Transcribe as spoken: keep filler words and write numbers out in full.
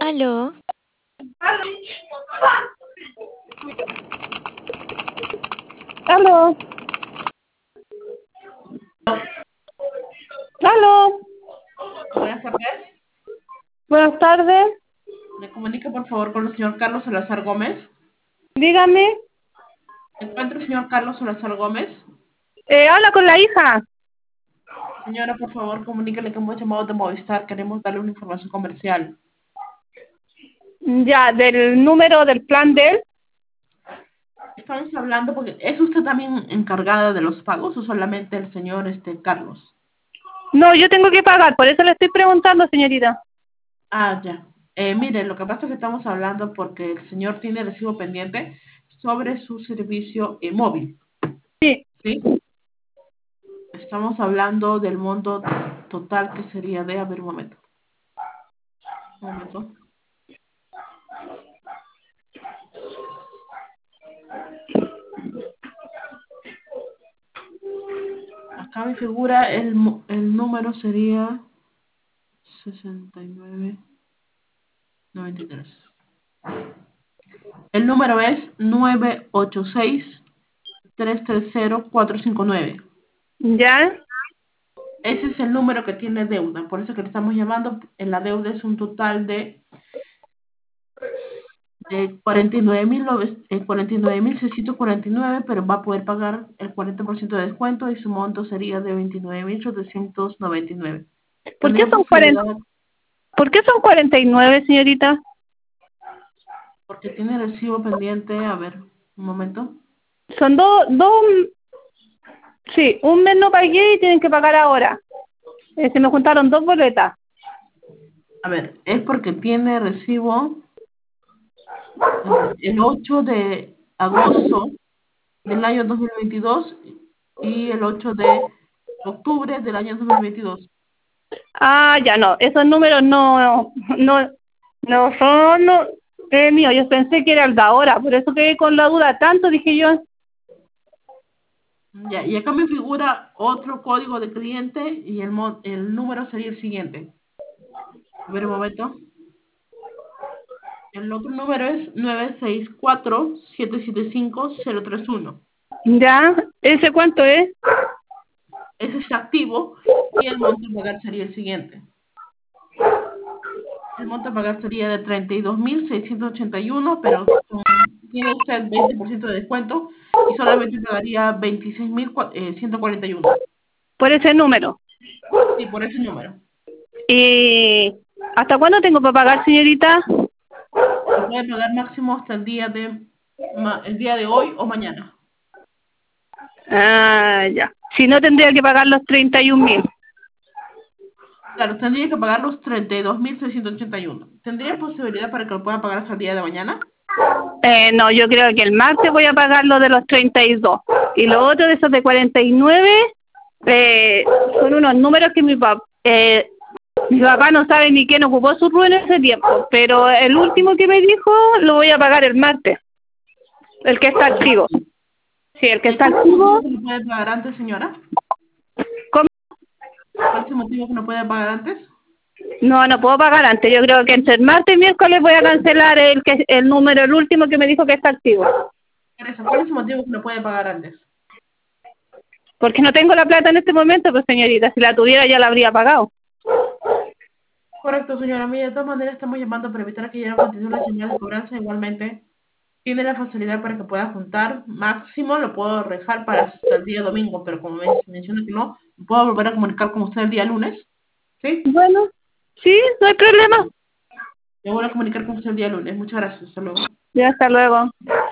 Aló. Aló. Aló. Buenas tardes. Buenas tardes. Me comunica por favor con el señor Carlos Salazar Gómez. Dígame. ¿Encuentra el señor Carlos Salazar Gómez? Eh, habla con la hija. Señora, por favor, comuníquele que hemos llamado de Movistar. Queremos darle una información comercial. Ya, del número del plan de él. Estamos hablando porque ¿es usted también encargada de los pagos o solamente el señor este Carlos? No, yo tengo que pagar, por eso le estoy preguntando, señorita. Ah, ya. Eh, mire, lo que pasa es que estamos hablando porque el señor tiene recibo pendiente sobre su servicio eh, móvil. Sí. ¿Sí? Estamos hablando del monto total que sería de... A ver, un momento. Un momento. Acá me figura el, mo- el número sería sesenta y nueve noventa y tres. El número es nueve ocho seis, tres tres cero, cuatro cinco nueve. Ya. Ese es el número que tiene deuda, por eso que le estamos llamando. En la deuda es un total de, de cuarenta y nueve mil seiscientos cuarenta y nueve, pero va a poder pagar el cuarenta por ciento de descuento y su monto sería de veintinueve mil setecientos noventa y nueve. ¿Por qué Tendría son posibilidad, cuarenta? ¿Por qué son cuarenta y nueve, señorita? porque tiene recibo pendiente, a ver, un momento. Son dos, dos, sí, un mes no pagué y tienen que pagar ahora. Eh, se me juntaron dos boletas. A ver, es porque tiene recibo eh, el ocho de agosto del año dos mil veintidós y el ocho de octubre del año dos mil veintidós. Ah, ya no, esos números no, no, no son no, eh, míos. Yo pensé que era el de ahora, por eso quedé con la duda tanto, dije yo. Ya, y acá me figura otro código de cliente y el, mo- el número sería el siguiente. A ver un momento. El otro número es nueve seis cuatro, siete siete cinco, cero tres uno. Ya, ¿ese cuánto es? Ese está activo y el monto a pagar sería el siguiente. El monto a pagar sería de treinta y dos mil seiscientos ochenta y uno, pero con- tiene usted veinte por ciento de descuento y solamente pagaría veintiséis mil ciento cuarenta y uno. Por ese número. Sí, por ese número. ¿Y hasta cuándo tengo para pagar, señorita? Lo puede pagar máximo hasta el día de ma- el día de hoy o mañana. Ah, ya. Si no, tendría que pagar los treinta y un mil. Claro, tendría que pagar los treinta y dos mil seiscientos ochenta y uno. ¿Tendría posibilidad para que lo pueda pagar hasta el día de mañana? Eh, no, yo creo que el martes voy a pagar lo de los treinta y dos. Y lo otro de esos de cuarenta y nueve, eh, son unos números que mi papá, eh, mi papá no sabe ni quién ocupó su RU en ese tiempo. Pero el último que me dijo lo voy a pagar el martes. El que está El activo. martes. Sí, el que ¿Y está cuál es el motivo activo. que no puede pagar antes, señora? ¿Cómo? ¿Cuál es el motivo que no puede pagar antes? No, no puedo pagar antes. Yo creo que entre el martes y miércoles voy a cancelar el que el número, el último que me dijo que está activo. Por eso, ¿cuál es el motivo que no puede pagar antes? Porque no tengo la plata en este momento, pues señorita, si la tuviera ya la habría pagado. Correcto, señora. Mire, de todas maneras estamos llamando para evitar que ya no continúe la señal de cobranza. Igualmente, tiene la facilidad para que pueda juntar. Máximo lo puedo dejar para hasta el día domingo, pero como me menciona que no, puedo volver a comunicar con usted el día lunes. ¿Sí? Bueno, sí, no hay problema. Me voy a comunicar con usted el día lunes. Muchas gracias. Hasta luego. Ya, hasta luego.